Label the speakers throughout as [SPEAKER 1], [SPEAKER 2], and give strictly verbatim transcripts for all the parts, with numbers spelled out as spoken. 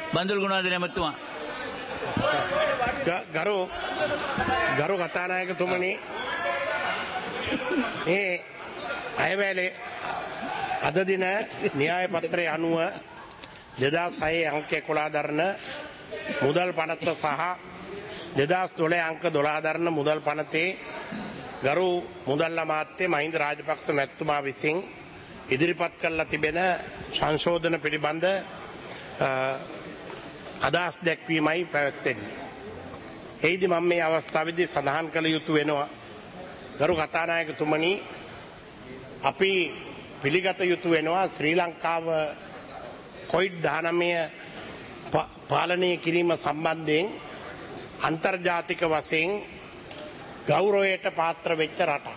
[SPEAKER 1] බන්දුල් ගුණවර්ධන ඇමතුමා.
[SPEAKER 2] ගරු ගරු කතානායකතුමනි, මේ අයවැලේ අද දින න්‍යාය පත්‍රය අනුව දෙදහස් හයේ අංක එකොළහ දරන මුදල් පනත සහ දෙදහස් දොළහ අංක දොළහ දරන මුදල් පනතේ ගරු මුදල් අමාත්‍ය මහින්ද රාජපක්ෂ මැතිතුමා විසින් ඉදිරිපත් කරලා තිබෙන සංශෝධන පිළිබඳ අදහස් දැක්වීමයි පැවැත්වෙන්නේ. එහිදී මම මේ අවස්ථාවේදී සඳහන් කළ යුතු වෙනවා, ගරු කතානායකතුමනි, අපි පිළිගත යුතු වෙනවා ශ්‍රී ලංකාව කොවිඩ් දහනවය පාලනය කිරීම සම්බන්ධයෙන් අන්තර්ජාතික වශයෙන් ගෞරවයට පාත්‍ර වෙච්ච රටක්.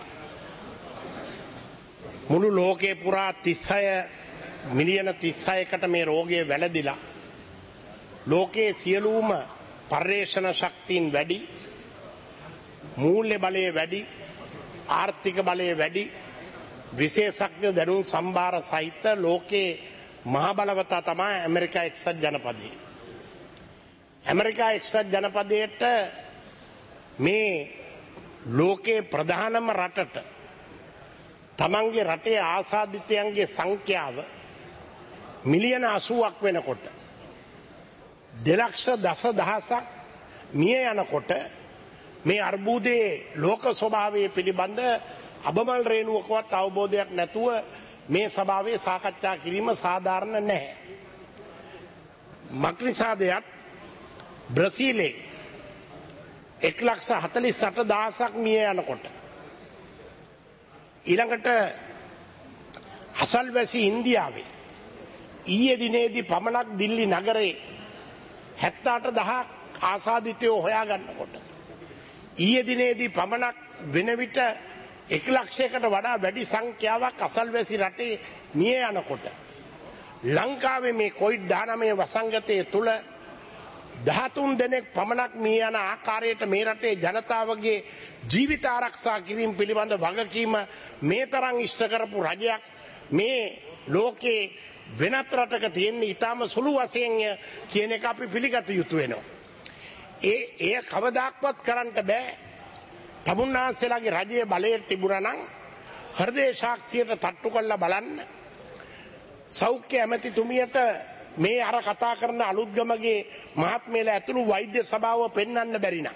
[SPEAKER 2] මුළු ලෝකේ පුරා තිස්හය මිලියන තිස්හයකට මේ රෝගය වැළඳිලා ලෝකයේ සියලුම පර්යේෂණ ශක්තියින් වැඩි, මූල්‍ය බලය වැඩි, ආර්ථික බලය වැඩි, විශේෂඥ දැනුම් සම්භාර සහිත ලෝකයේ මහ බලවතා තමයි ඇමරිකා එක්සත් ජනපදය. ඇමරිකා එක්සත් ජනපදයට මේ ලෝකයේ ප්‍රධානම රටට තමන්ගේ රටේ ආසාදිතයන්ගේ සංඛ්‍යාව මිලියන අසූවක් වෙනකොට, දෙලක්ෂ දස දහසක් මිය යනකොට මේ අර්බුදයේ ලෝක ස්වභාවය පිළිබඳ අබමල් රේණුවකවත් අවබෝධයක් නැතුව මේ සභාවේ සාකච්ඡා කිරීම සාධාරණ නැහැ. මක්නිසාදයක් බ්‍රසීලේ එක් ලක්ෂ හතළිස් අට දහසක් මිය යනකොට, ඊළඟට අසල්වැසි ඉන්දියාවේ ඊයේ දිනේදී පමණක් දිල්ලි නගරේ හැත්තඅට දහයක් ආසාදිතයෝ හොයාගන්නකොට, ඊයේ දිනේදී පමණක් වෙන විට එක ලක්ෂයකට වඩා වැඩි සංඛ්‍යාවක් අසල්වැසි රටේ මිය යනකොට, ලංකාවේ මේ කොවිඩ් දහනවය වසංගතය තුළ දහතුන් දෙනෙක් පමණක් මිය යන ආකාරයට මේ රටේ ජනතාවගේ ජීවිත ආරක්ෂා කිරීම පිළිබඳ වගකීම මේ තරම් ඉෂ්ට කරපු රජයක් මේ ලෝකේ වෙනත් රටක තියෙන්නේ ඉතාම සුළු වශයෙන් කියන එක අපි පිළිගත යුතු වෙනවා. ඒ එය කවදාක්වත් කරන්න බෑ. තමුන්නාන්සේලාගේ රජයේ බලය තිබුණා නම් හෘදේ සාක්ෂියට තට්ටු කරලා බලන්න. සෞඛ්‍ය ඇමතිතුමියට මේ අර කතා කරන අලුත්ගමගේ මහත්මයලා ඇතුළු වෛද්‍ය සභාව පෙන්වන්න බැරි නම්,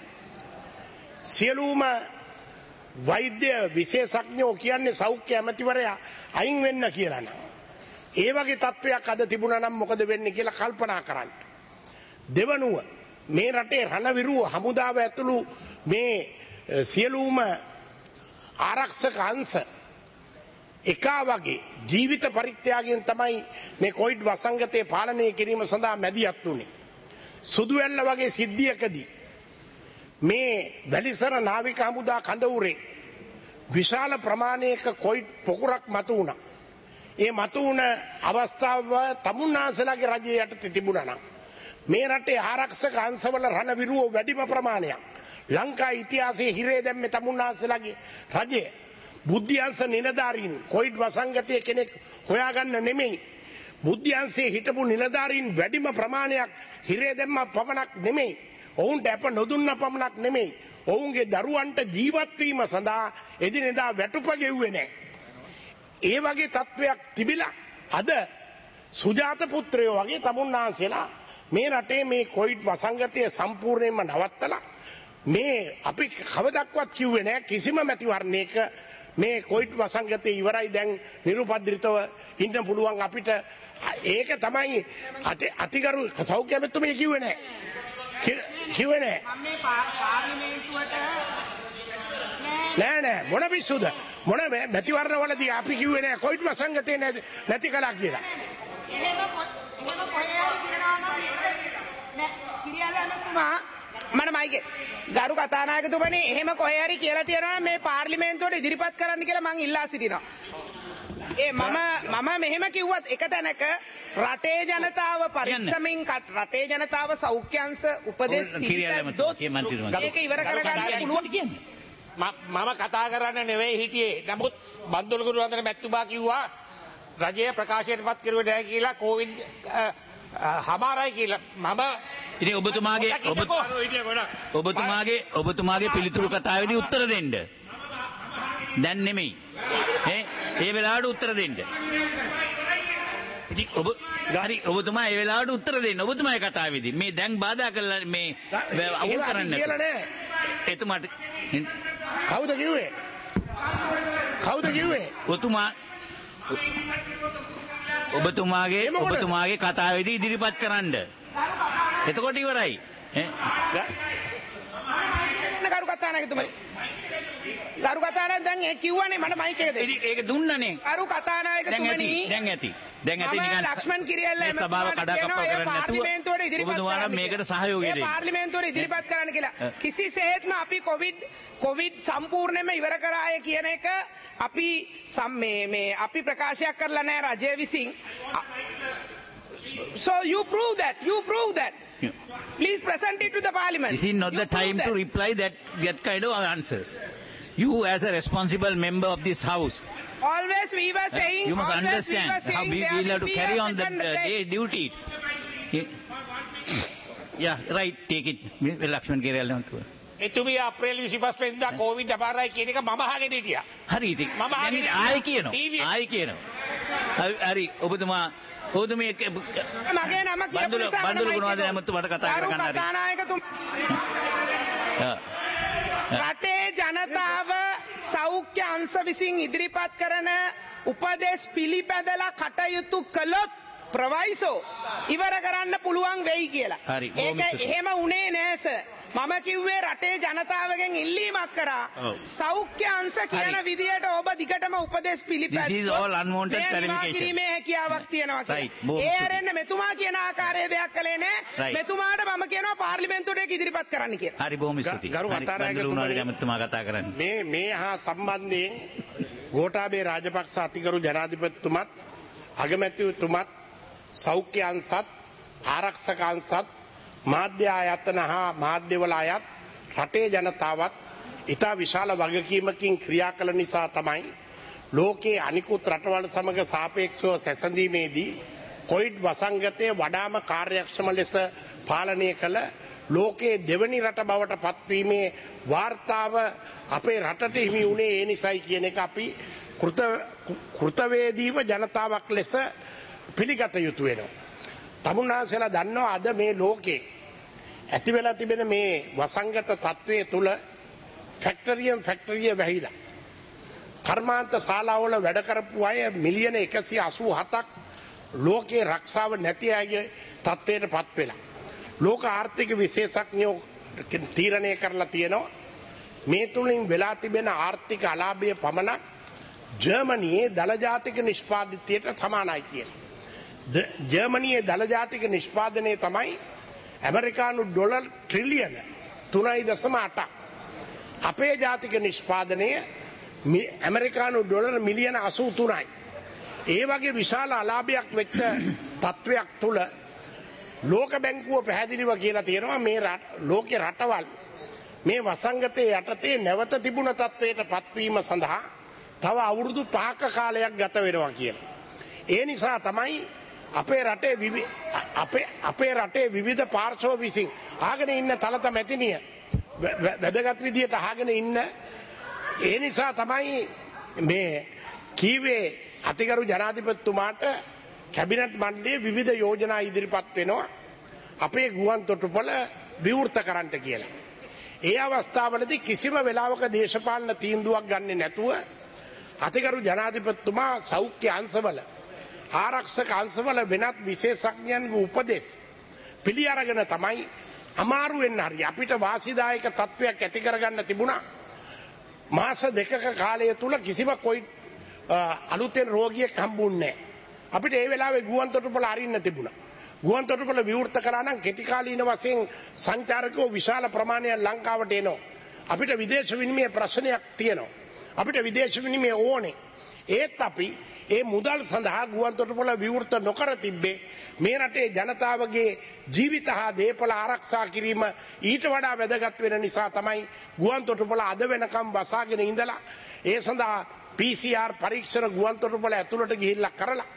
[SPEAKER 2] සියලුම වෛද්‍ය විශේෂඥයෝ කියන්නේ සෞඛ්‍ය ඇමතිවරයා අයින් වෙන්න කියලා නම්, ඒ වගේ තත්ත්වයක් අද තිබුණා නම් මොකද වෙන්නේ කියලා කල්පනා කරන්න. දෙවනුව, මේ රටේ රණවිරුව හමුදාව ඇතුළු මේ සියලුම ආරක්ෂක අංශ එකා වගේ ජීවිත පරිත්‍යාගයෙන් තමයි මේ කොවිඩ් වසංගතය පාලනය කිරීම සඳහා මැදිහත් වුණේ. සුදුවැල්ල වගේ සිද්ධියකදී මේ වැලිසර නාවික හමුදා කඳවුරේ විශාල ප්‍රමාණයක කොවිඩ් පොකුරක් මතු වුණා. ඒ මතු වුණ අවස්ථාව තමුන්නාන්සේලාගේ රජයේ යටතේ තිබුණා නම් මේ රටේ ආරක්ෂක අංශවල රණවිරුව වැඩිම ප්‍රමාණයක් ලංකා ඉතිහාසයේ හිරේ දැම්මේ තමුන්නාන්සේලාගේ රජය. බුද්ධ්‍යංශ නිලධාරීන් කොවිඩ් වසංගතයේ කෙනෙක් හොයාගන්න නෙමෙයි, බුද්ධ්‍යංශයේ හිටපු නිලධාරීන් වැඩිම ප්‍රමාණයක් හිරේ දැම්ම පමණක් නෙමෙයි, ඔවුන්ට අප නොදුන්න පමණක් නෙමෙයි, ඔවුන්ගේ දරුවන්ට ජීවත් වීම සඳහා එදිනෙදා වැටුප ගෙව්වේ නැහැ. ඒ වගේ තත්වයක් තිබිලා අද සුජාත පුත්‍රයෝ වගේ තමුන්නාන්සේලා මේ රටේ මේ කොවිඩ් වසංගතය සම්පූර්ණයෙන්ම නවත්තලා, මේ අපි කවදක්වත් කිව්වේ නැහැ කිසිම මැතිවරණයක මේ කොවිඩ් වසංගතය ඉවරයි දැන් නිරුපද්‍රිතව ඉන්න පුළුවන් අපිට. ඒක තමයි අතිගරු සෞඛ්‍ය ඇමතුමිය කිව්වේ නැහැ. කිව්වේ නැහැ. නෑ නෑ මොන පිස්සුද? මොන මැතිවරණවලදී අපි කිව්වේ නෑ කොවිඩ් වසංගතය නැති කළා කියලා.
[SPEAKER 3] එහෙම එහෙම කොහේ හරි කියනවා නම් නෑ කිරියල ඇමතුමා මම මයිකේ ගරු කතානායකතුමනි එහෙම කොහේ හරි කියලා තියෙනවා මේ පාර්ලිමේන්තුවට ඉදිරිපත් කරන්න කියලා මං ඉල්ලා සිටිනවා. ඒ මම මම මෙහෙම කිව්වත් එක තැනක රටේ ජනතාව පරිස්සමින් රටේ ජනතාව සෞඛ්‍ය අංශ උපදෙස් පිළිපැද්දොත් ඒක ඉවර කරගන්න පුළුවන් කියන්නේ.
[SPEAKER 4] මම කතා කරන්න නෙවෙයි හිටියේ. නමුත් බන්දුල ගුරුවන්දන මැතිතුමා කිව්වා රජය ප්‍රකාශයට පත් කරුවේ නැහැ කියලා කොවිඩ් හමාරයි කියලා මම
[SPEAKER 1] ඉතින් ඔබතුමාගේ ඔබ- ඔබතුමාගේ ඔබතුමාගේ පිළිතුරු කතාවේදී උත්තර දෙන්න. දැන් නෙමෙයි. ඈ ඒ වෙලාවට උත්තර දෙන්න. ඉතින් ඔබ හරි ඔබතුමා ඒ වෙලාවට උත්තර දෙන්න. ඔබතුමාගේ කතාවේදී මේ දැන් බාධා කළා මේ අවුල් කරන්න
[SPEAKER 2] කියලා නෑ.
[SPEAKER 1] එතුමාට
[SPEAKER 2] කවුද කිව්වේ? කවුද කිව්වේ?
[SPEAKER 1] ඔතුමා ඔබතුමාගේ
[SPEAKER 2] ඒ මොකටද?
[SPEAKER 1] ඔබතුමාගේ කතාවේදී ඉදිරිපත් කරන්න. එතකොට ඉවරයි. ඈ
[SPEAKER 3] ගරු කතානායකතුමනි. ගරු කතානායක දැන් ඒ කිව්වනේ මට මයික් එක දෙන්න.
[SPEAKER 1] ඉතින් ඒක දුන්නනේ.
[SPEAKER 3] ගරු
[SPEAKER 1] දැන් ඇති.
[SPEAKER 3] කතානායකතුමනි.
[SPEAKER 1] දැන් ඇති. දැන් ඇති
[SPEAKER 3] මම
[SPEAKER 1] නිකන්
[SPEAKER 3] ලක්ෂ්මන් කිරියල්ල
[SPEAKER 1] මේ සභාව
[SPEAKER 3] එමතුමාට
[SPEAKER 1] කඩාකප්පල්
[SPEAKER 3] කියනවා, ඒ
[SPEAKER 1] කරන්නේ නැතුව
[SPEAKER 3] පාර්ලිමේන්තුවට ඉදිරිපත්
[SPEAKER 1] ඔබතුමාලා
[SPEAKER 3] කරන්න
[SPEAKER 1] මේකට
[SPEAKER 3] කියලා.
[SPEAKER 1] සහයෝගය
[SPEAKER 3] ඒ
[SPEAKER 1] දෙන්න.
[SPEAKER 3] පාර්ලිමේන්තුවට ඉදිරිපත් කරන්න කියලා. කිසිසේත්ම අපි කොවිඩ් කොවිඩ් සම්පූර්ණයෙන්ම ඉවර කරාය කියන එක අපි සම් මේ මේ අපි ප්‍රකාශයක් කරලා නැහැ රජය විසින්. So you prove that. You prove that.
[SPEAKER 1] Yeah.
[SPEAKER 3] Please present it to the parliament.
[SPEAKER 1] This is not
[SPEAKER 3] You
[SPEAKER 1] the
[SPEAKER 3] prove
[SPEAKER 1] time
[SPEAKER 3] that.
[SPEAKER 1] to reply that that kind of answers. You as a responsible member of this house,
[SPEAKER 3] Always we were saying.
[SPEAKER 1] you must
[SPEAKER 3] always
[SPEAKER 1] understand
[SPEAKER 3] we were
[SPEAKER 1] how
[SPEAKER 3] saying
[SPEAKER 1] we
[SPEAKER 3] there
[SPEAKER 1] will have
[SPEAKER 3] will
[SPEAKER 1] to
[SPEAKER 3] be
[SPEAKER 1] carry
[SPEAKER 3] a
[SPEAKER 1] on the
[SPEAKER 3] second
[SPEAKER 1] uh,
[SPEAKER 3] break.
[SPEAKER 1] day duties. Yeah, right, take it. Lakshman Kerala on tour.
[SPEAKER 4] එතුමිය අප්‍රේල් විසිපස් වෙනිදා Covid අපාරයි කියන එක මම අහගෙන හිටියා.
[SPEAKER 1] හරි ඉතින්
[SPEAKER 4] මම
[SPEAKER 1] දැන්
[SPEAKER 4] අහගෙන
[SPEAKER 1] ඉතින් ආයෙ
[SPEAKER 4] ටීවී
[SPEAKER 1] කියනවා ආයෙ කියනවා හරි- හරි ඔබතුමා ඔබතුමී එක-
[SPEAKER 3] මගේ නම කියපු
[SPEAKER 1] බන්දුල
[SPEAKER 3] නිසා මට
[SPEAKER 1] බන්දුල
[SPEAKER 3] mic
[SPEAKER 1] ගුණවර්ධන
[SPEAKER 3] එක
[SPEAKER 1] ඇමතුමාට කතා
[SPEAKER 3] ගරු
[SPEAKER 1] කරගන්න හරි
[SPEAKER 3] කතානායකතුම
[SPEAKER 1] ආ.
[SPEAKER 3] රටේ ජනතාව සෞඛ්‍ය අංශ විසින් ඉදිරිපත් කරන උපදෙස් පිළිපැදලා කටයුතු කළොත් ප්‍රවයිසෝ ඉවර කරන්න පුළුවන් වෙයි කියලා.
[SPEAKER 1] හරි, බොහොම
[SPEAKER 3] ඒක
[SPEAKER 1] ස්තුතියි.
[SPEAKER 3] එහෙම උනේ නෑ සර්. මම කිව්වේ රටේ ජනතාවගෙන් ඉල්ලීමක් කරා
[SPEAKER 1] ඔව්.
[SPEAKER 3] සෞඛ්‍ය අංශ කියන
[SPEAKER 1] හරි.
[SPEAKER 3] විදියට ඔබ දිගටම උපදෙස් පිළිපැද්දොත්
[SPEAKER 1] This is all unwanted
[SPEAKER 3] මෙය නිවා
[SPEAKER 1] clarification.
[SPEAKER 3] කිරීමේ හැකියාවක් තියෙනවා
[SPEAKER 1] Right,
[SPEAKER 3] කියලා.
[SPEAKER 1] බොහොම
[SPEAKER 3] ඒ
[SPEAKER 1] ස්තුතියි.
[SPEAKER 3] අරෙන්න මෙතුමා කියන ආකාරයේ දෙයක් කළේ නෑ.
[SPEAKER 1] Right.
[SPEAKER 3] මෙතුමාට මම කියනවා පාර්ලිමේන්තුවට ඒක ඉදිරිපත් කරන්න කියලා.
[SPEAKER 1] හරි බොහොම ස්තුතියි
[SPEAKER 2] ගරු
[SPEAKER 1] හරි,
[SPEAKER 2] කතානායකතුමනි.
[SPEAKER 1] බන්දුල ගුණවර්ධන ඇමතුමා කතා කරන්නේ
[SPEAKER 2] මේ මේ හා සම්බන්ධයෙන් ගෝඨාභය රාජපක්ෂ අතිගරු ජනාධිපතිතුමත් අගමැතිතුමත් සෞඛ්‍ය අංශත් ආරක්ෂක අංශත් මාධ්‍ය ආයතන හා මාධ්‍යවල අයත් රටේ ජනතාවත් ඉතා විශාල වගකීමකින් ක්‍රියා කළ නිසා තමයි ලෝකයේ අනිකුත් රටවල් සමග සාපේක්ෂව සැසඳීමේදී කොවිඩ් වසංගතය වඩාම කාර්යක්ෂම ලෙස පාලනය කළ ලෝකයේ දෙවනි රට බවට පත්වීමේ වාර්තාව අපේ රටට හිමි වුණේ ඒ නිසයි කියන එක අපි කෘත කෘතවේදීව ජනතාවක් ලෙස පිළිගත යුතු වෙනවා. තමුන්නාසලා දන්නවා අද මේ ලෝකේ ඇති වෙලා තිබෙන මේ වසංගත තත්වයේ තුල ෆැක්ටරියම් ෆැක්ටරිය වැහිලා කර්මාන්ත ශාලාවල වැඩ කරපු අය මිලියන එකසිය අසූ හතක් ලෝකේ රක්ෂාව නැති අයගේ තත්වයට පත් වෙලා ලෝක ආර්ථික විශේෂඥයෝ තීරණය කරලා තියෙනවා මේ තුලින් වෙලා තිබෙන ආර්ථික අලාභය පමණක් ජර්මනියේ දලජාතික නිෂ්පාදිතයට සමානයි කියලා. ජර්මනියේ දලජාතික නිෂ්පාදනය තමයි ඇමරිකානු ඩොලර් ට්‍රිලියන තුනයි දශම අටක්. අපේ ජාතික නිෂ්පාදනය ඇමරිකානු ඩොලර් මිලියන අසූ තුනයි. ඒ වගේ විශාල අලාභයක් වෙච්ච තත්ත්වයක් තුළ ලෝක බැංකුව පැහැදිලිව කියලා තියෙනවා මේ ලෝකේ රටවල් මේ වසංගතයේ යටතේ නැවත තිබුණ තත්ත්වයට පත්වීම සඳහා තව අවුරුදු පහක කාලයක් ගත වෙනවා කියලා. ඒ නිසා තමයි අපේ රටේ අපේ අපේ රටේ විවිධ පාර්ශව විසින් ආගෙන ඉන්න තලත මැතිනිය වැදගත් විදියට අහගෙන ඉන්න ඒ නිසා තමයි මේ කීවේ අතිගරු ජනාධිපතිතුමාට කැබිනට් මණ්ඩලයේ විවිධ යෝජනා ඉදිරිපත් වෙනවා අපේ ගුවන් තොටුපළ විවෘත කරන්න කියලා. ඒ අවස්ථාවලදී කිසිම වෙලාවක දේශපාලන තීන්දුවක් ගන්නෙ නැතුව අතිගරු ජනාධිපතිතුමා සෞඛ්‍ය අංශවල ආරක්ෂක අංශවල වෙනත් විශේෂඥයන්ගේ උපදෙස් පිළි අරගෙන තමයි අමාරු වෙන්න හරි අපිට වාසිදායක තත්වයක් ඇති කරගන්න තිබුණා. මාස දෙකක කාලය තුල කිසිම කොයි අලුතෙන් රෝගියෙක් හම්බුන්නේ නැහැ. අපිට ඒ වෙලාවේ ගුවන් තොටුපළ අරින්න තිබුණා. ගුවන් තොටුපළ විවෘත කරා නම් කෙටි කාලීන වශයෙන් සංචාරකයෝ විශාල ප්‍රමාණයක් ලංකාවට එනවා. අපිට විදේශ විනිමය ප්‍රශ්නයක් තියෙනවා. අපිට විදේශ විනිමය ඕනේ. ඒත් අපි ඒ මුදල් සඳහා ගුවන් තොටුපළ විවෘත නොකර තිබ්බේ මේ රටේ ජනතාවගේ ජීවිත හා දේපල ආරක්ෂා කිරීම ඊට වඩා වැදගත් වෙන නිසා තමයි ගුවන් තොටුපළ අද වෙනකම් වසාගෙන ඉඳලා ඒ සඳහා පී සී ආර් පරීක්ෂණ ගුවන් තොටුපළ ඇතුළට ගිහිල්ලා කරලා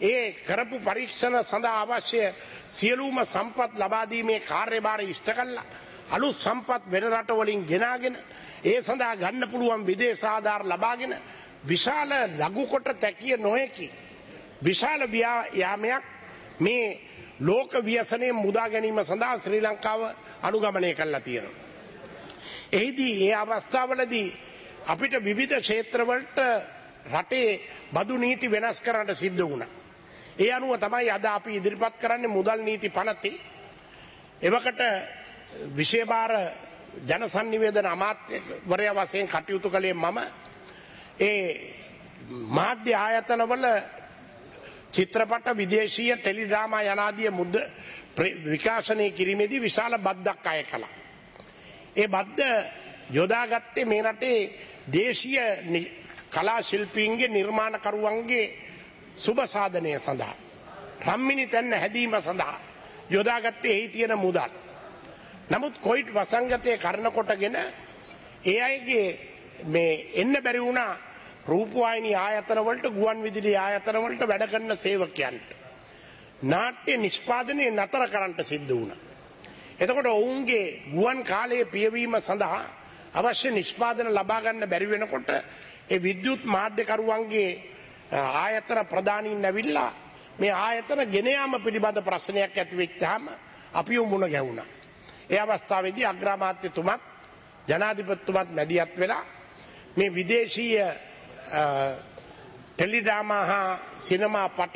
[SPEAKER 2] ඒ කරපු පරීක්ෂණ සඳහා අවශ්‍ය සියලුම සම්පත් ලබා දීමේ කාර්යභාරය ඉෂ්ට කළා. අලුත් සම්පත් වෙන රටවලින් ගෙනාගෙන ඒ සඳහා ගන්න පුළුවන් විදේශ ආධාර ලබාගෙන විශාල ලඝු කොට තැකිය නොහැකි විශාල ව්‍යායාමයක් මේ ලෝක ව්‍යසනයේ මුදා ගැනීම සඳහා ශ්‍රී ලංකාව අනුගමනය කළා තියෙනවා. එහිදී ඒ අවස්ථාවලදී අපිට විවිධ ක්ෂේත්‍රවලට රටේ බදු නීති වෙනස් කරන්න සිද්ධ වුණා. ඒ අනුව තමයි අද අපි ඉදිරිපත් කරන්නේ මුදල් නීති පනතේ. එවකට විශේෂ ජන සංනිවේදන අමාත්‍යවරයා වශයෙන් කටයුතු කළේ මම. ඒ මාධ්‍ය ආයතනවල චිත්‍රපට විදේශීය ටෙලිඩ්‍රාමා යනාදී මුද්ද විකාශනය කිරීමේදී විශාල බද්දක් අය කළා. ඒ බද්ද යොදාගත්තේ මේ රටේ දේශීය කලා ශිල්පීන්ගේ නිර්මාණකරුවන්ගේ සුබ සාධනය සඳහා රම්මිනි තැන්න හැදීම සඳහා යොදාගත්තේ එහි තියෙන මුදල්. නමුත් කොයිට් වසංගතය කරන කොටගෙන ඒ අයගේ මේ එන්න බැරි වුණා රූපවාහිනී ආයතනවලට ගුවන් විදුලි ආයතනවලට වැඩ කරන සේවකයන්ට නාට්‍ය නිෂ්පාදනය නතර කරන්නට සිද්ධ වුණා. එතකොට ඔවුන්ගේ ගුවන් කාලයේ පියවීම සඳහා අවශ්‍ය නිෂ්පාදන ලබා ගන්න බැරි වෙනකොට ඒ විද්‍යුත් මාධ්‍යකරුවන්ගේ ආයතන ප්‍රධානීන් ඇවිල්ලා මේ ආයතන ගෙන යාම පිළිබඳ ප්‍රශ්නයක් ඇති වෙච්චාම අපි මුණ ගැහුණා. ඒ අවස්ථාවේදී අග්‍රාමාත්‍යතුමත් ජනාධිපතිතුමත් මැදිහත් වෙලා මේ විදේශීය ටෙලිඩ්‍රාමා හා සිනමා පට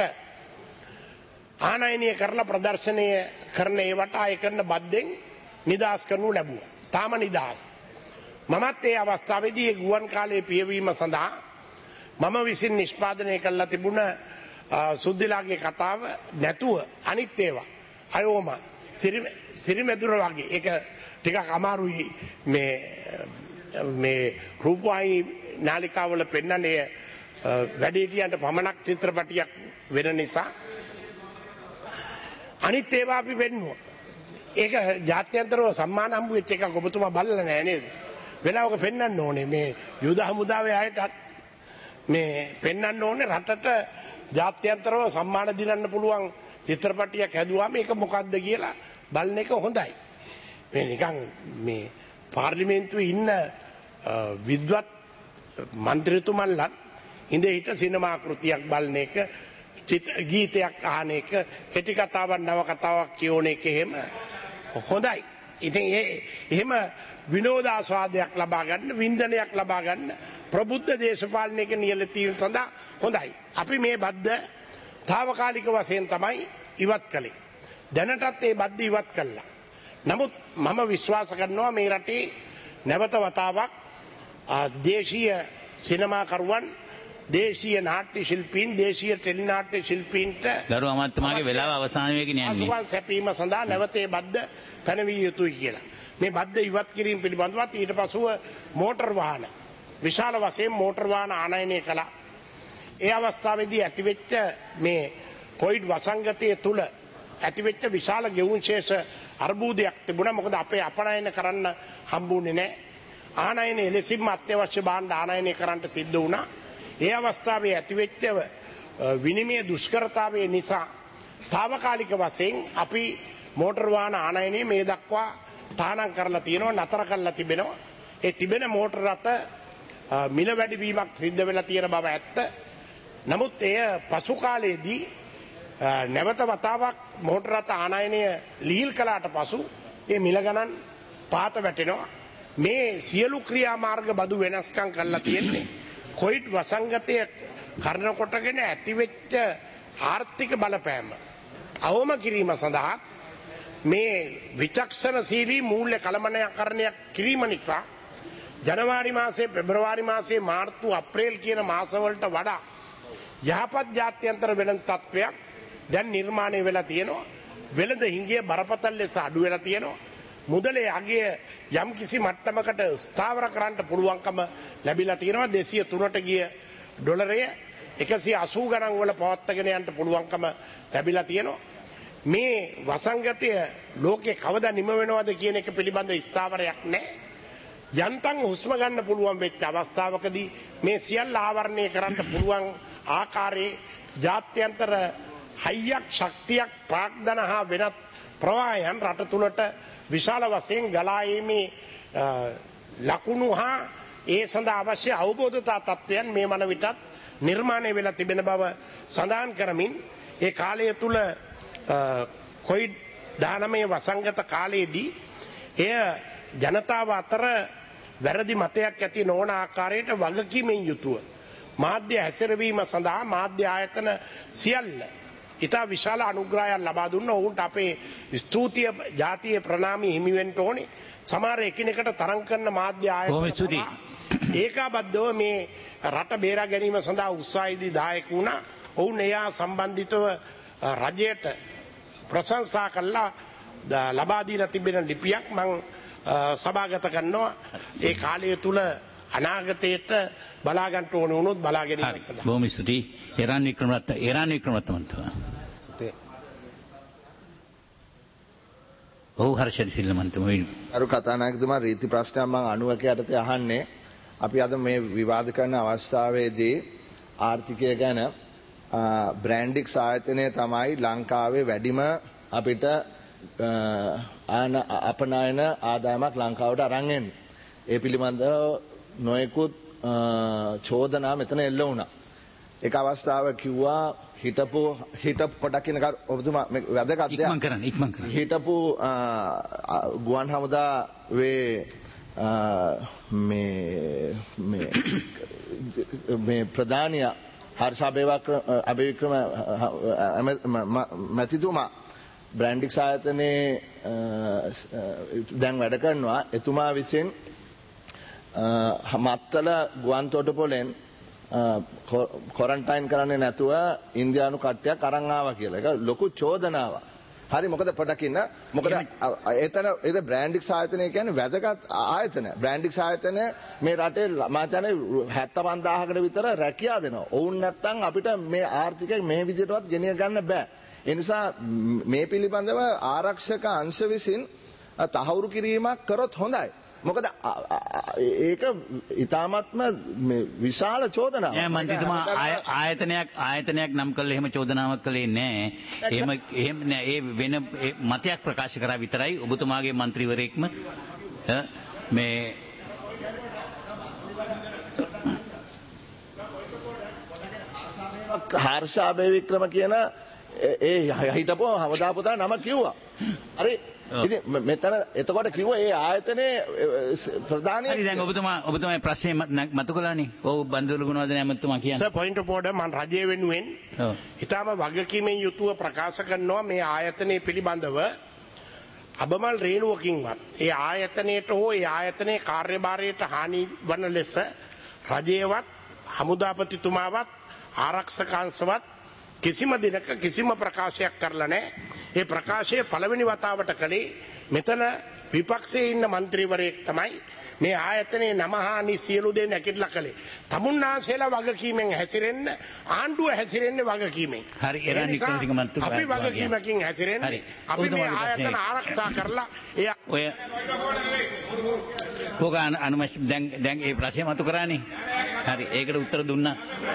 [SPEAKER 2] ආනයනය කරලා ප්‍රදර්ශනය කරන ඒවට ආය කරන බද්දෙන් නිදහස් කරනු ලැබුවා. තාම නිදහස්. මමත් ඒ අවස්ථාවේදී ගුවන් කාලයේ පියවීම සඳහා මම විසින් නිෂ්පාදනය කළා තිබුණ සුද්දිලාගේ කතාව නැතුව අනිත් ඒවා අයෝම සිරිමැදුර වගේ ඒක ටිකක් අමාරුයි මේ මේ රූපවාහිනී නාලිකාවල පෙන්වන්නේ වැඩිහිටියන්ට පමණක් චිත්‍රපටියක් වෙන නිසා අනිත් ඒවා අපි වෙන්නුවා. ඒක ජාත්‍යන්තරව සම්මාන හම්බ වෙච්ච එකක් ඔබතුමා බලලා නැහැ නේද? වෙලාවක පෙන්වන්න ඕනේ මේ යුද හමුදාවේ අයටත් මේ පෙන්වන්න ඕනේ රටට ජාත්‍යන්තරව සම්මාන දිනන්න පුළුවන් චිත්‍රපටියක් හැදුවා මේක මොකද්ද කියලා බලන එක හොඳයි. මේ නිකන් මේ පාර්ලිමේන්තුවේ ඉන්න විද්වත් මන්ත්‍රීතුමන්ලා ඉඳ හිට සිනමා කෘතියක් බලන එක ගීතයක් අහන එක කෙටි කතාවක් නව කතාවක් කියෝන එක එහෙම හොඳයි. ඉතින් ඒ එහෙම විනෝදාස්වාදයක් ලබා ගන්න වින්දනයක් ලබා ගන්න ප්‍රබුද්ධ දේශපාලනයක නියැලීම සඳහා හොඳයි. අපි මේ බද්ද తాවකාලික වශයෙන් තමයි ඉවත් කළේ. දැනටත් ඒ බද්ද ඉවත් කළා. නමුත් මම විශ්වාස කරනවා මේ රටේ නැවත වතාවක් දේශීය සිනමාකරුවන් දේශීය නාට්‍ය ශිල්පීන් දේශීය ටෙලි නාට්‍ය ශිල්පීන්ට
[SPEAKER 1] ගරු අමාත්‍යතුමාගේ වෙලාව අවසන් වෙගෙන යන්නේ.
[SPEAKER 2] අසුකම් සැපීම සඳහා නැවත ඒ බද්ද පැනවිය යුතුයි කියලා. මේ බද්ද ඉවත් කිරීම පිළිබඳවත් ඊට පසුව මෝටර් වාහන විශාල වශයෙන් මෝටර් වාහන ආනයනය කළා. ඒ අවස්ථාවේදී ඇතිවෙච්ච මේ කොයිඩ් වසංගතය තුල ඇතිවෙච්ච විශාල ගෙවුම් ශේෂ අර්බුදයක් තිබුණා. මොකද අපේ අපනයන කරන්න හම්බුනේ නැහැ. ආනයන එලෙසින්ම අත්‍යවශ්‍ය භාණ්ඩ ආනයනය කරන්නට සිද්ධ වුණා. ඒ අවස්ථාවේ ඇතිවෙච්ච විනිමය දුෂ්කරතාවය නිසා తాවකාලික වශයෙන් අපි මෝටර් වාහන ආනයනය මේ දක්වා තහනම් කරලා තියෙනවා නතර කරලා තිබෙනවා. ඒ තිබෙන මෝටර් රථ මිල වැඩිවීමක් සිද්ධ වෙලා තියෙන බව ඇත්ත. නමුත් එය පසු කාලයේදී නැවත වතාවක් මෝටර් රථ ආනයනය ලිහිල් කළාට පසු ඒ මිල ගණන් පාත වැටෙනවා. මේ සියලු ක්‍රියාමාර්ග බදු වෙනස්කම් කරලා තියෙන්නේ කොයිඩ් වසංගතය කරන කොටගෙන ඇතිවෙච්ච ආර්ථික බලපෑම අවම කිරීම සඳහා මේ විචක්ෂණශීලී මූල්‍ය කළමනාකරණයක් කිරීම නිසා ජනවාරි මාසයේ පෙබරවාරි මාසයේ මාර්තු අප්‍රේල් කියන මාසවලට වඩා යහපත් ජාත්‍යන්තර වෙළඳ තත්ත්වයක් දැන් නිර්මාණය වෙලා තියෙනවා. වෙළඳ හිඟය බරපතල ලෙස අඩු වෙලා තියෙනවා. මුදලේ අගය යම් කිසි මට්ටමකට ස්ථාවර කරන්න පුළුවන්කම ලැබිලා තියෙනවා. දෙසිය තුනට ගිය ඩොලරය එකසිය අසූ ගණන් වල පවත්වාගෙන යන්න පුළුවන්කම ලැබිලා තියෙනවා. මේ වසංගතය ලෝකේ කවදා නිම වෙනවද කියන එක පිළිබඳ ස්ථාවරයක් නැහැ. යන්තම් හුස්ම ගන්න පුළුවන් වෙච්ච අවස්ථාවකදී මේ සියල්ල ආවරණය කරන්න පුළුවන් ආකාරයේ ජාත්‍යන්තර හයියක් ශක්තියක් ප්‍රාග්ධන හා වෙනත් ප්‍රවාහයන් රට තුළට විශාල වශයෙන් ගලා ඒමේ ලකුණු හා ඒ සඳහා අවශ්‍ය අවබෝධතා තත්ත්වයන් මේ වන විටත් නිර්මාණය වෙලා තිබෙන බව සඳහන් කරමින් ඒ කාලය තුළ කොවිඩ් දානමය වසංගත කාලයේදී එය ජනතාව අතර වැරදි මතයක් ඇති නොවන ආකාරයට වගකීමෙන් යුතුව මාධ්‍ය හැසිරවීම සඳහා මාධ්‍ය ආයතන සියල්ල ඉතා විශාල අනුග්‍රහයක් ලබා දුන්න ඔවුන්ට අපේ ස්තුතිය ජාතිය ප්‍රණාමී හිමි වෙන්න ඕනේ. සමහර එකිනෙකට තරං කරන මාධ්‍ය ආයතන ඒකාබද්ධව මේ රට බේරා ගැනීම සඳහා උත්සාහයේදී දායක වුණා. ඔවුන් එයා සම්බන්ධිතව රජයට ප්‍රශංසා කළා ලබා දීලා තිබෙන ලිපියක් මම සභාගත කරනවා. ඒ කාලය තුල අනාගතයට බලා ගන්න ඕන වුණොත් බලා ගැනීම සඳහා.
[SPEAKER 1] බොහොම ස්තුතියි. එරාන් වික්‍රමරත්න එරාන් වික්‍රමරත්න මන්ත්‍රී. ඔව් හර්ෂද සිල්ල මන්ත්‍රී.
[SPEAKER 5] අර කතානායකතුමා රීති ප්‍රශ්නයක් මම අනුවක යටතේ අහන්නේ. අපි අද මේ විවාද කරන අවස්ථාවේදී ආර්ථිකය ගැන බ්‍රෑන්ඩික්ස් ආයතනය තමයි ලංකාවේ වැඩිම අපිට අපනයන ආදායමක් ලංකාවට අරන් එන්නේ. ඒ පිළිබඳව නොයෙකුත් චෝදනා මෙතන එල්ල වුණා. එක අවස්ථාව කිව්වා හිටපු හිටපු පොඩක් කියන ඔබතුමා වැදගත් දෙයක්
[SPEAKER 1] ඉක්මන් කරන්න ඉක්මන් කරන්න
[SPEAKER 5] හිටපු ගුවන් හමුදාවේ මේ මේ මේ ප්‍රධානියා හර්ෂ අබේවික්‍රම මැතිතුමා බ්‍රෑන්ඩික්ස් ආයතනයේ දැන් වැඩ කරනවා. එතුමා විසින් මත්තල ගුවන් තොටුපොළෙන් කොරන්ටයින් කරන්නේ නැතුව ඉන්දියානු කට්ටියක් අරන් ආවා කියලා. ඒක ලොකු චෝදනාවක්. හරි මොකද පොඩකින්න මොකද එතන ඒ බ්‍රෑන්ඩික්ස් ආයතනය කියන්නේ වැදගත් ආයතන. බ්‍රෑන්ඩික්ස් ආයතනය මේ රටේ මම හිතන්නේ හැත්තෑ පන්දාහකට විතර රැකියාව දෙනවා. ඔවුන් නැත්තම් අපිට මේ ආර්ථිකය මේ විදිහටවත් ගෙනිය ගන්න බෑ. ඒ නිසා මේ පිළිබඳව ආරක්ෂක අංශ විසින් තහවුරු කිරීමක් කරොත් හොඳයි. මොකද ඒක ඉතාමත්ම විශාල චෝදනාවක්.
[SPEAKER 1] නෑ මන්ත්‍රීතුමා ආයතනයක් ආයතනයක් නම් කළේ එහෙම චෝදනාවක් කළේ නෑ. එහෙම එහෙම නෑ. ඒ වෙන මතයක් ප්‍රකාශ කරා විතරයි. ඔබතුමාගේ മന്ത്രിවරයෙක්ම මේ
[SPEAKER 5] හර්ෂ අබේවික්‍රම කියන ඒ හිටපු හමුදාපුතා නම කිව්වා. හරි ඉතින් මෙතන එතකොට කිව්වා ඒ ආයතනයේ ප්‍රධානී
[SPEAKER 1] හරි දැන් ඔබතුමා ඔබතුමා ප්‍රශ්නේ මතු කළානේ. ඔව් බන්දුල ගුණවර්ධන ඇමතුමා කියන්නේ.
[SPEAKER 2] සර් පොයින්ට් ඔෆ් ඕඩර් මම රජය වෙනුවෙන් ඊටම වගකීමෙන් යුතුව ප්‍රකාශ කරනවා මේ ආයතනයේ පිළිබඳව අබමල් රේණුවකින්වත් ඒ ආයතනයට හෝ ඒ ආයතනයේ කාර්යභාරයට හානි වන ලෙස රජයේවත් හමුදාපතිතුමාවත් ආරක්ෂක අංශවත් කිසිම දිනක කිසිම ප්‍රකාශයක් කරලා නැහැ. ඒ ප්‍රකාශය පළවෙනි වතාවට කළේ මෙතන විපක්ෂයේ ඉන්න മന്ത്രിවරයෙක් තමයි මේ ආයතනයේ නමහානි සියලු දේ නැකිట్లా කළේ. තමුන්නාන්සේලා වගකීමෙන් හැසිරෙන්න ආණ්ඩුව හැසිරෙන්නේ වගකීමෙන්.
[SPEAKER 1] හරි එරන් වික්‍රමසිංහ මන්ත්‍රී
[SPEAKER 2] අපි වගකීමකින් හැසිරෙන්නේ. අපි මේ ආයතන ආරක්ෂා කරලා එය
[SPEAKER 1] ඔය කොගාන අනුමැස් දැන් දැන් ඒ ප්‍රශ්නේ මතු කරානේ. හරි ඒකට උත්තර දුන්නා.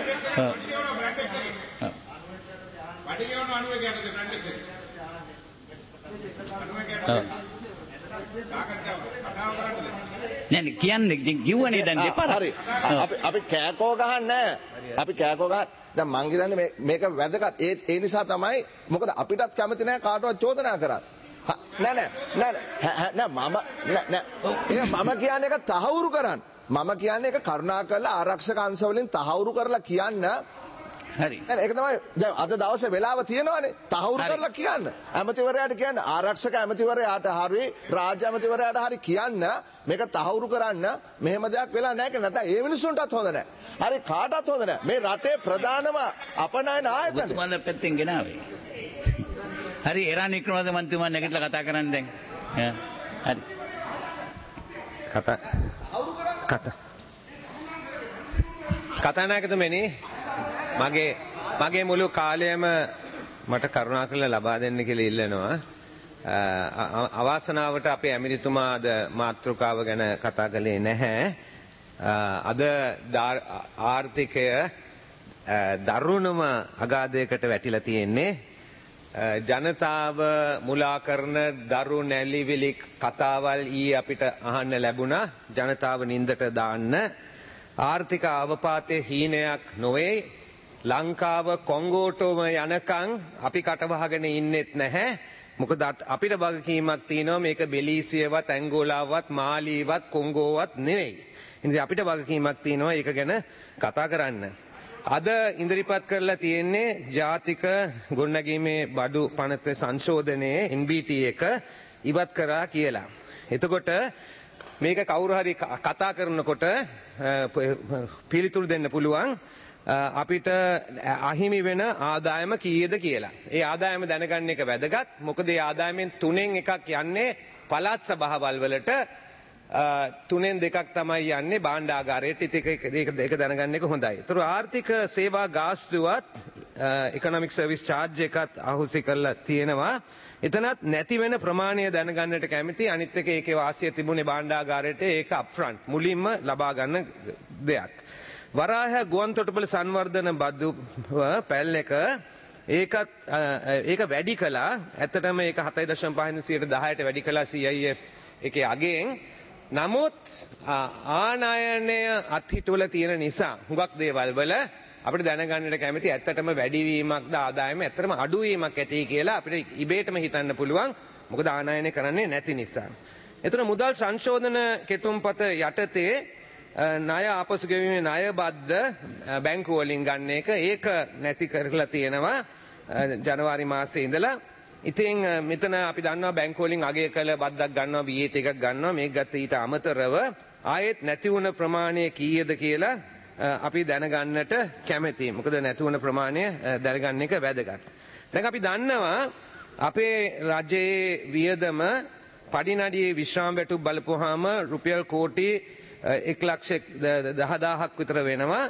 [SPEAKER 1] නෑ කියන්නේ කිව්වනේ දැන් දෙපාර.
[SPEAKER 5] හරි අපි අපි කෑකෝ ගහන්නේ අපි කෑකෝ ගහන දැන් මං හිතන්නේ මේක වැදගත්. ඒ ඒ නිසා තමයි මොකද අපිටත් කැමති නෑ කාටවත් චෝදනා කරන්න. නෑ නෑ නෑ නෑ මම නෑ නෑ මම කියන්නේ එක තහවුරු කරන්න. මම කියන්නේ එක කරුණාකරලා ආරක්ෂක අංශ වලින් තහවුරු කරලා කියන්න.
[SPEAKER 1] හරි
[SPEAKER 5] ඒක තමයි දැන් අද දවසේ වෙලාව තියෙනවානේ තහවුරු කරලා කියන්න. ඇමතිවරයාට කියන්න ආරක්ෂක ඇමතිවරයාට හරි රාජ්‍ය ඇමතිවරයාට හරි කියන්න මේක තහවුරු කරන්න මෙහෙම දෙයක් වෙලා නැහැ කියලා. නැත්නම් ඒ මිනිස්සුන්ටත් හොඳ නැහැ. හරි කාටවත් හොඳ නැහැ. මේ රටේ ප්‍රධානම අපනයන ආයතන.
[SPEAKER 1] ඔබතුමාලා පැත්තෙන් ගෙනාවේ. හරි එරාන් වික්‍රමරත්න මන්ත්‍රීතුමා නැගිටලා කතා කරන්න දැන්. හරි.
[SPEAKER 6] කතා කතා කතානායකතුමනි මගේ මගේ මුළු කාලයම මට කරුණා කරලා ලබා දෙන්න කියලා ඉල්ලනවා. අවාසනාවට අපේ ඇමතිතුමා අද මාතෘකාව ගැන කතා කළේ නැහැ. අද ආර්ථිකය දරුණුම අගාධයකට වැටිලා තියෙන්නේ. ජනතාව මුලා කරන දරු නැලිවිලි කතාවල් ඊයේ අපිට අහන්න ලැබුණා. ජනතාව නින්දට දාන්න ආර්ථික අවපාතයේ හීනයක් නොවේ. ලංකාව කොංගෝටම යනකම් අපි කටවහගෙන ඉන්නෙත් නැහැ. මොකද අපිට වගකීමක් තියෙනවා මේක බෙලීසියවත් ඇංගෝලාවත් මාලීවත් කොංගෝවත් නෙවෙයි. ඉතින් අපිට වගකීමක් තියෙනවා ඒක ගැන කතා කරන්න. අද ඉදිරිපත් කරලා තියෙන්නේ ජාතික ගොඩනැගීමේ බඩු පනත සංශෝධනයේ එන් බී ටී එක ඉවත් කරා කියලා. එතකොට මේක කවුරු හරි කතා කරනකොට පිළිතුරු දෙන්න පුළුවන් අපිට අහිමි වෙන ආදායම කීයද කියලා. ඒ ආදායම දැනගන්න එක වැදගත්. මොකද ඒ ආදායමෙන් තුනෙන් එකක් යන්නේ පළාත් සභාවල් වලට, තුනෙන් දෙකක් තමයි යන්නේ භාණ්ඩාගාරයට. ඒක ඒක දැනගන්න එක හොඳයි. ඒතර ආර්ථික සේවා ගාස්තුවත් ඉකොනොමික් සර්විස් චාර්ජ් එකත් අහුසි කරලා තියෙනවා. එතනත් නැති වෙන ප්‍රමාණය දැනගන්නට කැමති. අනිත් එක ඒකේ වාසිය තිබුණේ භාණ්ඩාගාරයට, ඒක අප්ෆ්‍රන්ට් මුලින්ම ලබා ගන්න දෙයක්. වරාහ ගුවන් තොටුපළ සංවර්ධන බදු පැල් එක ඒකත් ඒක වැඩි කළා. ඇත්තටම ඒක හතයි දශම පහෙන් සියයට දහයට වැඩි කළා සී අයි එෆ් එකේ අගෙන්. නමුත් ආනයනය අත්හිටුවල තියෙන නිසා හුඟක් දේවල් වල අපිට දැනගන්නට කැමති ඇත්තටම වැඩිවීමක්ද ආදායම ඇත්තටම අඩුවීමක් ඇති කියලා අපිට ඉබේටම හිතන්න පුළුවන්. මොකද ආනයනය කරන්නේ නැති නිසා. එතන මුදල් සංශෝධන කෙටුම්පත යටතේ ණය ආපසු ගෙවීමේ ණය බද්ද බැංකුව වලින් ගන්න එක ඒක නැති කරලා තියෙනවා ජනවාරි මාසයේ ඉඳලා. ඉතින් මෙතන අපි දන්නවා බැංකුව වලින් අගය කළ බද්දක් ගන්නවා, වී ඒට් එකක් ගන්නවා. මේක ගත්ත ඊට අමතරව ආයෙත් නැති වුණ ප්‍රමාණය කීයද කියලා අපි දැනගන්නට කැමැතියි. මොකද නැති වුණ ප්‍රමාණය දැනගන්න එක වැදගත්. දැන් අපි දන්නවා අපේ රජයේ වියදම පඩිනඩියේ විශ්‍රාම වැටුප් බලපුවාම රුපියල් කෝටි එක් ලක්ෂ දහදාහක් විතර වෙනවා.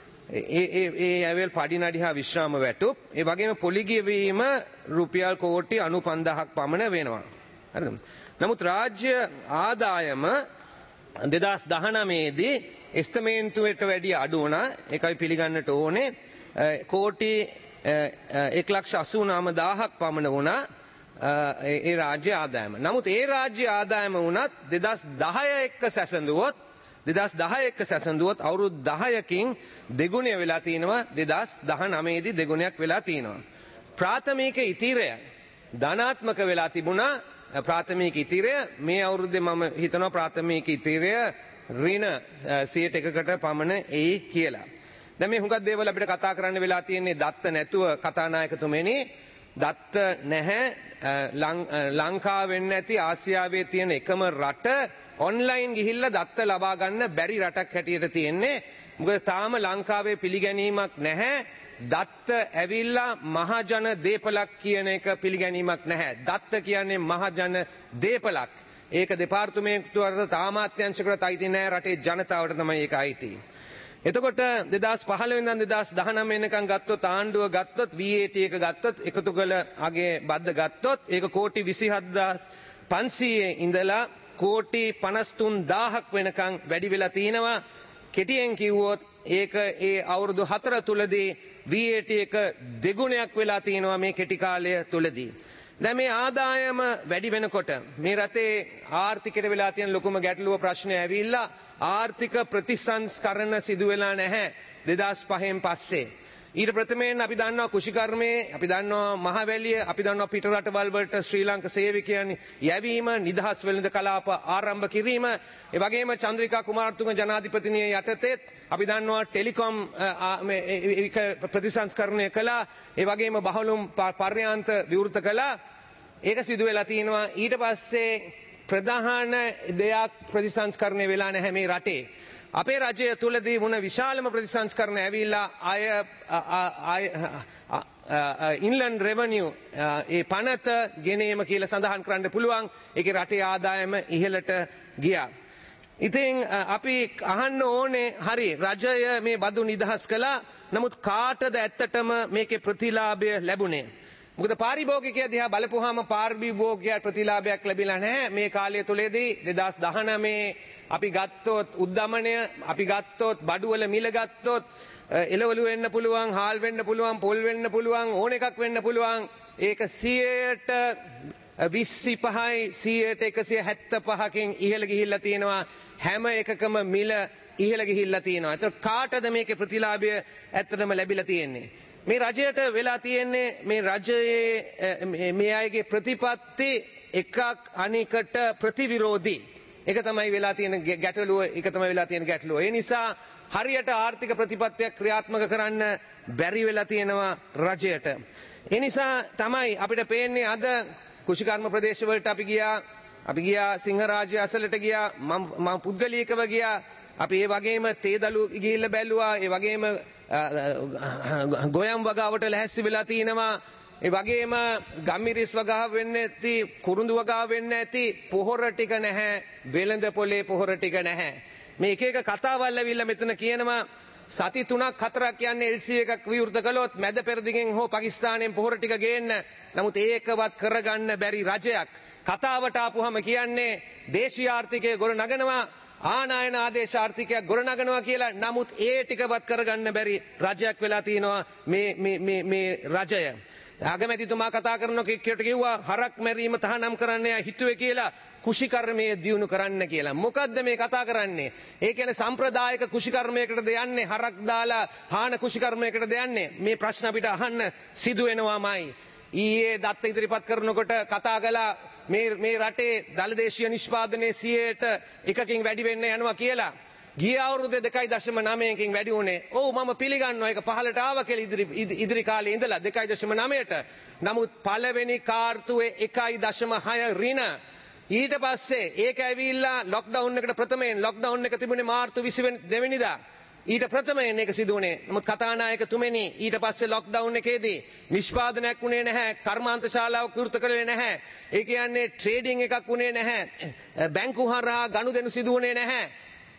[SPEAKER 6] ඒ ඇවල් පඩිනඩි හා විශ්‍රාම වැටුප්. ඒ වගේම පොලිගෙවීම රුපියල් කෝටි අනු පන්දාහක් පමණ වෙනවා. හරිද? නමුත් රාජ්‍ය ආදායම දෙදහස් දහනවයේදී එස්තමේන්තුවට වැඩිය අඩු වුණා. ඒකයි පිළිගන්නට ඕනේ. කෝටි එක් ලක්ෂ අසූ නවදාහක් පමණ වුණා ඒ රාජ්‍ය ආදායම. නමුත් ඒ රාජ්‍ය ආදායම වුණත් දෙදහස් දහය එක්ක සැසඳුවොත් දෙදහස් දහය එක්ක සැසඳුවොත් අවුරුදු දහයකින් දෙගුණය වෙලා තිනවා. දෙදහස් දහනවයේදී දෙගුණයක් වෙලා තිනවා. ප්‍රාථමික ඉතිරය ධනාත්මක වෙලා තිබුණා. ප්‍රාථමික ඉතිරය මේ අවුරුද්දේ මම හිතනවා ප්‍රාථමික ඉතිරය ඍණ සියයට එකකට පමණ එයි කියලා. දැන් මේ හුඟක් දේවල් අපිට කතා කරන්න වෙලා තියෙන්නේ දත්ත නැතුව කතානායකතුමනි. දත්ත නැහැ. ලංකාවෙන් නැති ආසියාවේ තියෙන එකම රට ඔන්ලයින් ගිහිල්ලා දත්ත ලබා ගන්න බැරි රටක් හැටියට තියෙන්නේ. මොකද තාම ලංකාවේ පිළිගැනීමක් නැහැ. දත්ත ඇවිල්ලා මහජන දේපලක් කියන එක පිළිගැනීමක් නැහැ. දත්ත කියන්නේ මහජන දේපලක්. ඒක දෙපාර්තමේන්තුවට තාමාත්‍යංශකට අයිති නැහැ. රටේ ජනතාවට තමයි ඒක අයිති. එතකොට දෙදහස් පහළොව ඉඳන් දෙදහස් දහනවය වෙනකන් ගත්තොත් ආණ්ඩුව ගත්තොත් වී ඒට් එක ගත්තොත් එකතු කළ අගේ බද්ද ගත්තොත් ඒක කෝටි විසිහත් හදාස් පන්සීයේ ඉඳලා කෝටි පනස් තුන් දාහක් වෙනකන් වැඩි වෙලා තිනවා. කෙටියෙන් කිව්වොත් ඒක ඒ අවුරුදු හතර තුලදී වී ඒට් එක දෙගුණයක් වෙලා තිනවා මේ කෙටි කාලය තුලදී. දැන් මේ ආදායම වැඩි වෙනකොට මේ රටේ ආර්ථිකයට වෙලා තියෙන ලොකුම ගැටලුව ප්‍රශ්නය ඇවිල්ලා ආර්ථික ප්‍රතිසංස්කරණ සිදු වෙලා නැහැ දෙදහස් පහෙන් පස්සේ. ඊට ප්‍රථමයෙන් අපි දන්නවා කුෂිකර්මයේ, අපි දන්නවා මහවැලිය, අපි දන්නවා පිට රටවල් වලට ශ්‍රී ලංක සේවකයන් යැවීම, නිදහස් වෙළඳ කලාප ආරම්භ කිරීම, ඒ වගේම චන්ද්‍රිකා කුමාරතුංග ජනාධිපතිනිය යටතේ අපි දන්නවා ටෙලිකොම් ප්‍රතිසංස්කරණය කළා, ඒ වගේම බහලුම් පර්යාන්ත විවෘත කළා. ඒක සිදු වෙලා තියෙනවා. ඊට පස්සේ ප්‍රධාන දෙයක් ප්‍රතිසංස්කරණය වෙලා නැහැ මේ රටේ. අපේ රජය තුලදී වුණ විශාලම ප්‍රතිසංස්කරණ ඇවිල්ලා අය ඉන්ලන්ඩ් රෙවනියු ඒ පනත ගෙනීම කියලා සඳහන් කරන්න පුළුවන්. ඒකේ රටේ ආදායම ඉහළට ගියා. ඉතින් අපි අහන්න ඕනේ හරි රජය මේ බදු නිදහස් කළා. නමුත් කාටද ඇත්තටම මේකේ ප්‍රතිලාභය ලැබුණේ? මොකද පාරිභෝගිකයා දිහා බලපුවාම පාරිභෝගිකයාට ප්‍රතිලාභයක් ලැබිලා නැහැ මේ කාලය තුලදී. දෙදාස් දහනවය අපි ගත්තොත් උද්දමනය, අපි ගත්තොත් බඩුවල මිල ගත්තොත් එළවලු වෙන්න පුළුවන්, හාල් වෙන්න පුළුවන්, පොල් වෙන්න පුළුවන්, ඕන එකක් වෙන්න පුළුවන්. ඒක සියයට විස්සි පහයි සියයට එකසිය හැත්තෑ පහකින් ඉහළ ගිහිල්ලා තියෙනවා. හැම එකකම මිල ඉහළ ගිහිල්ලා තියෙනවා. ඒතර කාටද මේකේ ප්‍රතිලාභය ඇත්තටම ලැබිලා තියෙන්නේ? මේ රජයට වෙලා තියෙන්නේ මේ රජයේ මේ අයගේ ප්‍රතිපත්ති එකක් අනිකට ප්‍රතිවිරෝධී. ඒක තමයි වෙලා තියෙන ගැටලුව, ඒක තමයි වෙලා තියෙන ගැටලුව. ඒ නිසා හරියට ආර්ථික ප්‍රතිපත්තියක් ක්‍රියාත්මක කරන්න බැරි වෙලා තියෙනවා රජයට. ඒ නිසා තමයි අපිට පේන්නේ අද කුෂිකර්ම ප්‍රදේශවලට අපි ගියා, අපි ගියා සිංහරාජ්‍ය අසලට ගියා, මම පුද්ගලිකව ගියා. අපි ඒ වගේම තේදලු ගිහිල්ලා බැලුවා, ඒ වගේම ගොයම් වගාවට ලැහැස්සි වෙලා තිනවා. ඒ වගේම ගම්මිරිස් වගාව වෙන්න ඇති, කුරුඳු වගාව වෙන්න ඇති, පොහොර ටික නැහැ, වෙළඳ පොලේ පොහොර ටික නැහැ. මේ එක එක කතාවල් ඇවිල්ලා මෙතන කියනවා සති තුනක් හතරක් යන්නේ එල් සී එකක් විවෘත කළොත් මැද පෙරදිගෙන් හෝ පාකිස්තානයෙන් පොහොර ටික ගේන්න. නමුත් ඒකවත් කරගන්න බැරි රජයක්. කතාවට ආපුවම කියන්නේ දේශීය ආර්ථිකය ගොඩ නගනවා, ආනායන ආදේශ ආර්ථිකයක් ගොඩනගනවා කියලා. නමුත් ඒ ටිකවත් කරගන්න බැරි රජයක් වෙලා තියෙනවා මේ මේ මේ මේ රජය. අගමැතිතුමා කතා කරන කෙනෙක්ට කිව්වා හරක් මැරීම තහනම් කරන්න හිතුවේ කියලා කුෂිකර්මයේ දියුණු කරන්න කියලා. මොකද්ද මේ කතා කරන්නේ? ඒ කියන්නේ සම්ප්‍රදායික කුෂිකර්මයකටද යන්නේ, හරක් දාලා හාන කුෂිකර්මයකටද යන්නේ? මේ ප්‍රශ්න අපිට අහන්න සිදු වෙනවාමයි. ඊයේ දත්ත ඉදිරිපත් කරනකොට කතා කළා මේ මේ රටේ දළදේශීය නිෂ්පාදනයේ සියයට එකකින් වැඩි වෙන්න යනවා කියලා. ගිය අවුරුද්දේ දෙකයි දශම නවයකින් වැඩි වුණේ. ඔව් මම පිළිගන්නවා ඒක පහළට ආවා කියලා ඉදිරි ඉදිරි කාලේ ඉඳලා දෙකයි දශම නවයට. නමුත් පළවෙනි කාර්තුවේ එකයි දශම හය ඍණ. ඊට පස්සේ ඒක ඇවිල්ලා ලොක්ඩවුන් එකට ප්‍රථමයෙන් ලොක්ඩවුන් එක තිබුණේ මාර්තු විසි වෙනිදා. ඊට ප්‍රථමයෙන් ඒක සිදු වුණේ. නමුත් කතානායකතුමනි ඊට පස්සේ ලොක්ඩවුන් එකේදී නිෂ්පාදනයක් වුණේ නැහැ, කර්මාන්ත ශාලාවක් විවෘත කළේ නැහැ. ඒ කියන්නේ ට්‍රේඩින් එකක් වුණේ නැහැ, බැංකු හරහා ගනුදෙනු සිදු වුණේ නැහැ.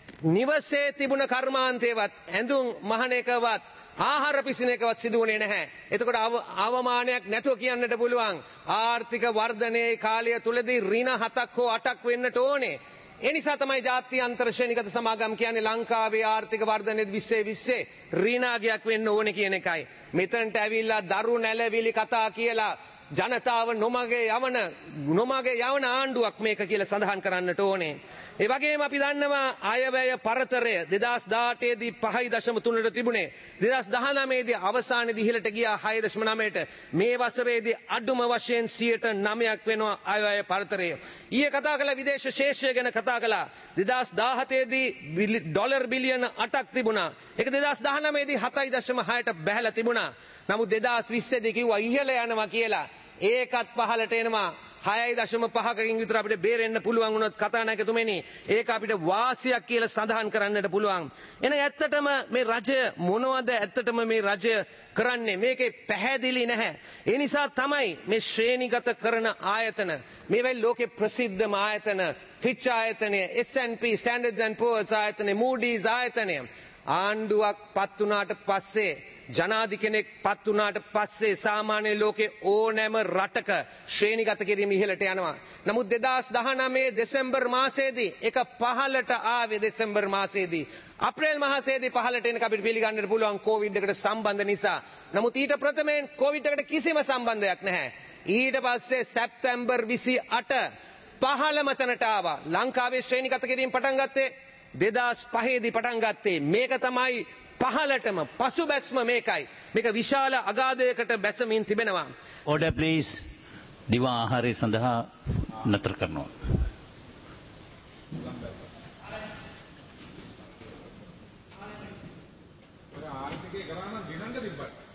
[SPEAKER 6] නිවසේ තිබුණ කර්මාන්තේවත්, ඇඳුම් මහන එකවත්, ආහාර පිසින එකවත් සිදු වුණේ නැහැ. එතකොට අවමානයක් නැතුව කියන්නට පුළුවන් ආර්ථික වර්ධනයේ කාලය තුලදී ඍණ හතක් හෝ අටක් වෙන්නට ඕනේ. ඒ නිසා තමයි ජාත්‍යන්තර ශ්‍රේණිගත සමාගම් කියන්නේ ලංකාවේ ආර්ථික වර්ධනයේ විස්සේ විස්සේ ඍණාගයක් වෙන්න ඕනේ කියන එකයි. මෙතනට ඇවිල්ලා දරු නැලවිලි කතා කියලා ජනතාව නොමගේ යවන නොමගේ යවන ආණ්ඩුවක් මේක කියලා සඳහන් කරන්නට ඕනේ. ඒ වගේම අපි දන්නවා අයවැය පරතරය දෙදාස් දාඅටේ දී පහයි දශම තුනට තිබුණේ. දෙදාස් දහනවය දී අවසානයේදී ඉහළට ගියා හය දශම නවයට. මේ වසරේදී අඩුම වශයෙන් සියයට නවයක් වෙනවා අයවැය පරතරය. ඊයේ කතා කළ විදේශ ශේෂය ගැන කතා කළා. දෙදාස් දාහතේ දී ඩොලර් බිලියන අටක් තිබුණා. ඒක දෙදාස් දහනවය දී හතයි දශම හයට බැහැලා තිබුණා. නමුත් දෙදාස් විස්සේ දී කිව්වා ඉහළ යනවා කියලා. ඒකත් පහළට එනවා. හයයි දශම පහකින් විතර අපිට බේරෙන්න පුළුවන් වුණොත් කතානායකතුමනි ඒක අපිට වාසියක් කියලා සඳහන් කරන්නට පුළුවන්. එන ඇත්තටම මේ රජය මොනවද ඇත්තටම මේ රජය කරන්නේ? මේකේ පැහැදිලි නැහැ. ඒ නිසා තමයි මේ ශ්‍රේණිගත කරන ආයතන, මේවැයි ලෝකේ ප්‍රසිද්ධම ආයතන, ෆිච් ආයතනය, S and P Standards and Poor's ආයතනය, Moody's ආයතනය ආණ්ඩුවක් පත් වුණාට පස්සේ, ජනාධි කෙනෙක් පත් වුණාට පස්සේ සාමාන්‍ය ලෝකේ ඕනෑම රටක ශ්‍රේණිගත කිරීම ඉහළට යනවා. නමුත් දෙදාස් දහනවය දෙසැම්බර් මාසයේදී ඒක පහළට ආවේ. දෙසැම්බර් මාසයේදී අප්‍රේල් මාසයේදී පහළට එනක අපිට පිළිගන්නට පුළුවන් කොවිඩ් එකට සම්බන්ධ නිසා. නමුත් ඊට ප්‍රථමයෙන් කොවිඩ් එකට කිසිම සම්බන්ධයක් නැහැ. ඊට පස්සේ සැප්තැම්බර් විසි අට පහළම තැනට ආවා. ලංකාවේ ශ්‍රේණිගත කිරීම පටන් ගත්තේ දෙදාස් පහේ දී පටන් ගත්තේ. මේක තමයි පහළටම පසුබැස්ම මේකයි. මේක විශාල අගාධයකට බැසමින් තිබෙනවා.
[SPEAKER 1] Order please. දිවා ආහාරය සඳහා නතර කරනවා.
[SPEAKER 7] ආර්ථිකය කරා නම් දිනන්න තිබ්බට